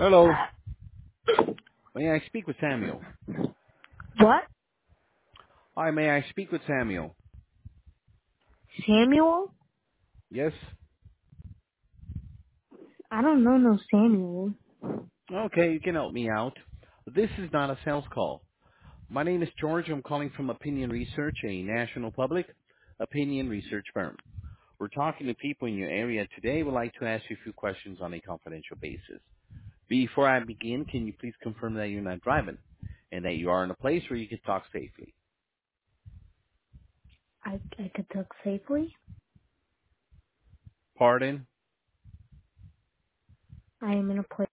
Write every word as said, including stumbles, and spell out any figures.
Hello. May I speak with Samuel? What? Hi, may I speak with Samuel? Samuel? Yes? I don't know no Samuel. Okay, you can help me out. This is not a sales call. My name is George. I'm calling from Opinion Research, a national public opinion research firm. We're talking to people in your area today. We'd like to ask you a few questions on a confidential basis. Before I begin, can you please confirm that you're not driving and that you are in a place where you can talk safely? I I could talk safely. Pardon? I am in a place.